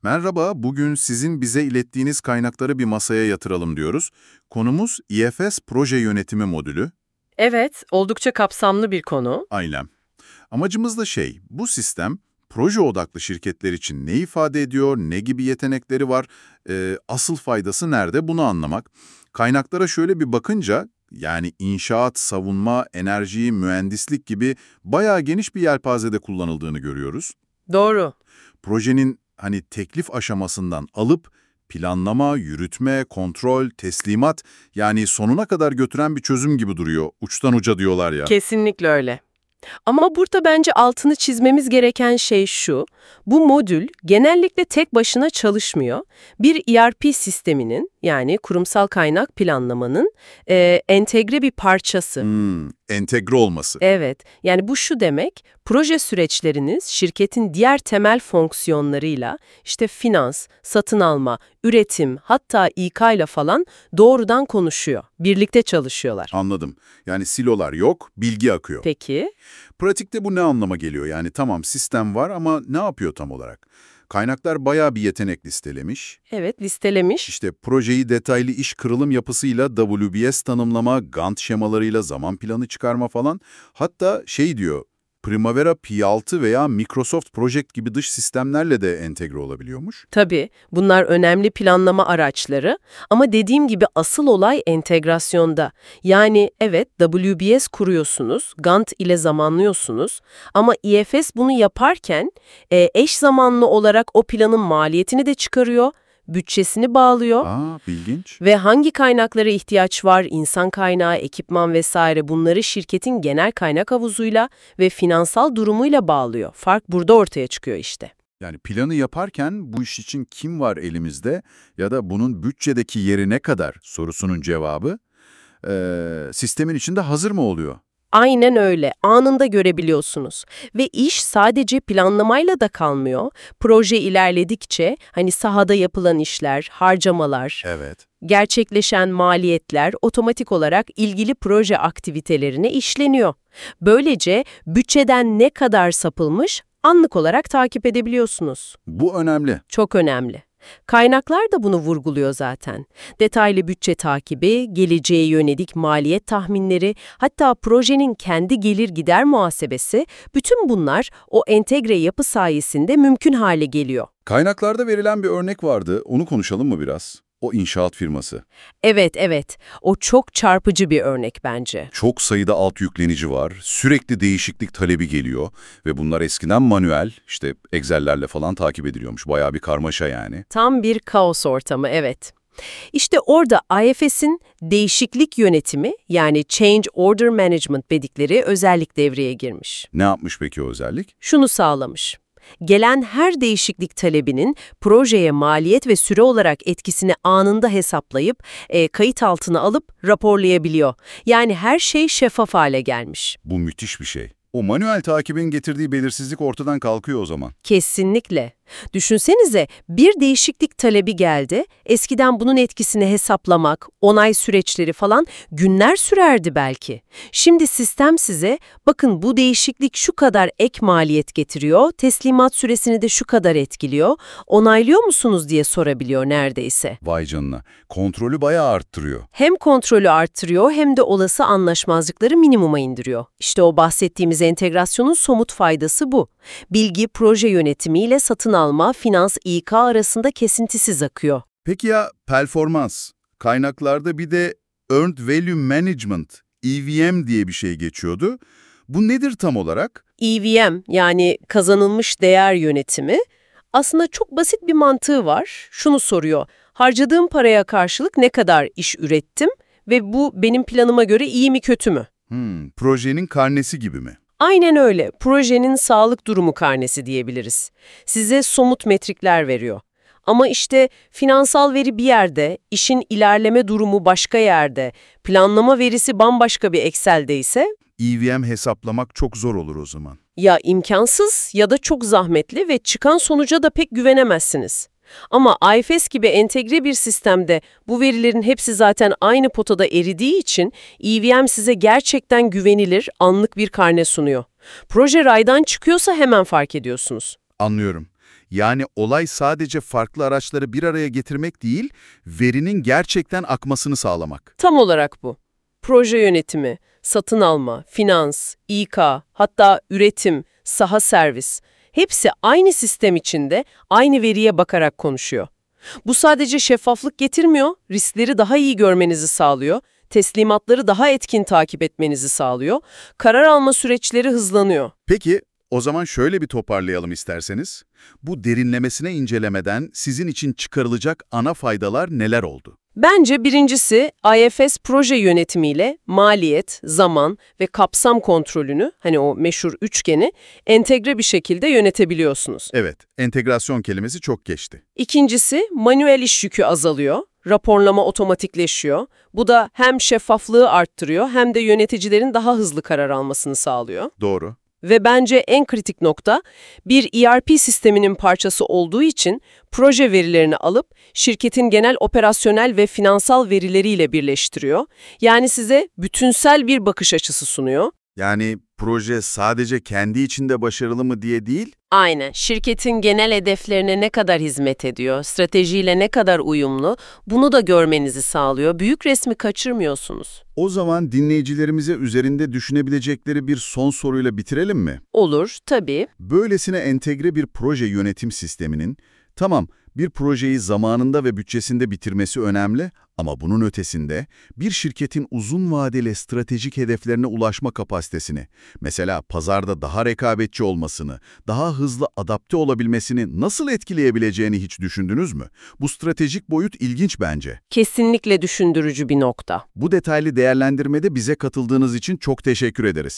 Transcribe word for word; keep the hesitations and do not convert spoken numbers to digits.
Merhaba, bugün sizin bize ilettiğiniz kaynakları bir masaya yatıralım diyoruz. Konumuz İ F S Proje Yönetimi Modülü. Evet, oldukça kapsamlı bir konu. Aynen. Amacımız da şey, bu sistem proje odaklı şirketler için ne ifade ediyor, ne gibi yetenekleri var, e, asıl faydası nerede bunu anlamak. Kaynaklara şöyle bir bakınca, yani inşaat, savunma, enerji, mühendislik gibi bayağı geniş bir yelpazede kullanıldığını görüyoruz. Doğru. Projenin hani teklif aşamasından alıp planlama, yürütme, kontrol, teslimat yani sonuna kadar götüren bir çözüm gibi duruyor. Uçtan uca diyorlar ya. Kesinlikle öyle. Ama burada bence altını çizmemiz gereken şey şu, bu modül genellikle tek başına çalışmıyor. Bir E R P sisteminin, yani kurumsal kaynak planlamanın e, entegre bir parçası. Hmm, entegre olması. Evet, yani bu şu demek, proje süreçleriniz şirketin diğer temel fonksiyonlarıyla, işte finans, satın alma, üretim, hatta İK ile falan doğrudan konuşuyor, birlikte çalışıyorlar. Anladım. Yani silolar yok, bilgi akıyor. Peki? Pratikte bu ne anlama geliyor? Yani tamam sistem var ama ne yapıyor tam olarak? Kaynaklar bayağı bir yetenek listelemiş. Evet, listelemiş. İşte projeyi detaylı iş kırılım yapısıyla W B S tanımlama, Gantt şemalarıyla zaman planı çıkarma falan. Hatta şey diyor, Primavera P altı veya Microsoft Project gibi dış sistemlerle de entegre olabiliyormuş. Tabii, bunlar önemli planlama araçları ama dediğim gibi asıl olay entegrasyonda. Yani evet W B S kuruyorsunuz, Gantt ile zamanlıyorsunuz ama İ F S bunu yaparken e, eş zamanlı olarak o planın maliyetini de çıkarıyor, bütçesini bağlıyor. Aa, ilginç. Ve hangi kaynaklara ihtiyaç var, insan kaynağı, ekipman vesaire bunları şirketin genel kaynak havuzuyla ve finansal durumuyla bağlıyor. Fark burada ortaya çıkıyor işte. Yani planı yaparken bu iş için kim var elimizde ya da bunun bütçedeki yeri ne kadar sorusunun cevabı eee, sistemin içinde hazır mı oluyor? Aynen öyle. Anında görebiliyorsunuz. Ve iş sadece planlamayla da kalmıyor. Proje ilerledikçe hani sahada yapılan işler, harcamalar, Evet. gerçekleşen maliyetler otomatik olarak ilgili proje aktivitelerine işleniyor. Böylece bütçeden ne kadar sapılmış anlık olarak takip edebiliyorsunuz. Bu önemli. Çok önemli. Kaynaklar da bunu vurguluyor zaten. Detaylı bütçe takibi, geleceğe yönelik maliyet tahminleri, hatta projenin kendi gelir gider muhasebesi, bütün bunlar o entegre yapı sayesinde mümkün hale geliyor. Kaynaklarda verilen bir örnek vardı. Onu konuşalım mı biraz? O inşaat firması. Evet, evet. O çok çarpıcı bir örnek bence. Çok sayıda alt yüklenici var. Sürekli değişiklik talebi geliyor. Ve bunlar eskiden manuel, işte Excel'lerle falan takip ediliyormuş. Bayağı bir karmaşa yani. Tam bir kaos ortamı, evet. İşte orada I F S'in değişiklik yönetimi yani Change Order Management dedikleri özellik devreye girmiş. Ne yapmış peki o özellik? Şunu sağlamış. Gelen her değişiklik talebinin projeye maliyet ve süre olarak etkisini anında hesaplayıp e, kayıt altına alıp raporlayabiliyor. Yani her şey şeffaf hale gelmiş. Bu müthiş bir şey. O manuel takibin getirdiği belirsizlik ortadan kalkıyor o zaman. Kesinlikle. Düşünsenize bir değişiklik talebi geldi, eskiden bunun etkisini hesaplamak, onay süreçleri falan günler sürerdi belki. Şimdi sistem size, bakın bu değişiklik şu kadar ek maliyet getiriyor, teslimat süresini de şu kadar etkiliyor, onaylıyor musunuz diye sorabiliyor neredeyse. Vay canına. Kontrolü bayağı arttırıyor. Hem kontrolü arttırıyor hem de olası anlaşmazlıkları minimuma indiriyor. İşte o bahsettiğimiz entegrasyonun somut faydası bu. Bilgi, proje yönetimiyle satın alma, finans, İK arasında kesintisiz akıyor. Peki ya performans? Kaynaklarda bir de Earned Value Management, E V M diye bir şey geçiyordu. Bu nedir tam olarak? E V M yani kazanılmış değer yönetimi aslında çok basit bir mantığı var. Şunu soruyor, harcadığım paraya karşılık ne kadar iş ürettim ve bu benim planıma göre iyi mi kötü mü? Hmm, projenin karnesi gibi mi? Aynen öyle. Projenin sağlık durumu karnesi diyebiliriz. Size somut metrikler veriyor. Ama işte finansal veri bir yerde, işin ilerleme durumu başka yerde, planlama verisi bambaşka bir Excel'de ise E V M hesaplamak çok zor olur o zaman. ya imkansız ya da çok zahmetli ve çıkan sonuca da pek güvenemezsiniz. Ama I F S gibi entegre bir sistemde bu verilerin hepsi zaten aynı potada eridiği için E V M size gerçekten güvenilir, anlık bir karne sunuyor. Proje raydan çıkıyorsa hemen fark ediyorsunuz. Anlıyorum. Yani olay sadece farklı araçları bir araya getirmek değil, verinin gerçekten akmasını sağlamak. Tam olarak bu. Proje yönetimi, satın alma, finans, İK, hatta üretim, saha servis, hepsi aynı sistem içinde aynı veriye bakarak konuşuyor. Bu sadece şeffaflık getirmiyor, riskleri daha iyi görmenizi sağlıyor, teslimatları daha etkin takip etmenizi sağlıyor, karar alma süreçleri hızlanıyor. Peki, o zaman şöyle bir toparlayalım isterseniz. Bu derinlemesine incelemeden sizin için çıkarılacak ana faydalar neler oldu? Bence birincisi I F S proje yönetimiyle maliyet, zaman ve kapsam kontrolünü, hani o meşhur üçgeni, entegre bir şekilde yönetebiliyorsunuz. Evet, entegrasyon kelimesi çok geçti. İkincisi manuel iş yükü azalıyor, raporlama otomatikleşiyor. Bu da hem şeffaflığı arttırıyor hem de yöneticilerin daha hızlı karar almasını sağlıyor. Doğru. Ve bence en kritik nokta, bir E R P sisteminin parçası olduğu için proje verilerini alıp şirketin genel operasyonel ve finansal verileriyle birleştiriyor. Yani size bütünsel bir bakış açısı sunuyor. Yani proje sadece kendi içinde başarılı mı diye değil, Aynen. Şirketin genel hedeflerine ne kadar hizmet ediyor, stratejiyle ne kadar uyumlu, bunu da görmenizi sağlıyor. Büyük resmi kaçırmıyorsunuz. o zaman dinleyicilerimize üzerinde düşünebilecekleri bir son soruyla bitirelim mi? Olur, tabii. Böylesine entegre bir proje yönetim sisteminin, tamam bir projeyi zamanında ve bütçesinde bitirmesi önemli ama bunun ötesinde bir şirketin uzun vadeli stratejik hedeflerine ulaşma kapasitesini, mesela pazarda daha rekabetçi olmasını, daha hızlı adapte olabilmesini nasıl etkileyebileceğini hiç düşündünüz mü? Bu stratejik boyut ilginç bence. Kesinlikle düşündürücü bir nokta. Bu detaylı değerlendirmede bize katıldığınız için çok teşekkür ederiz.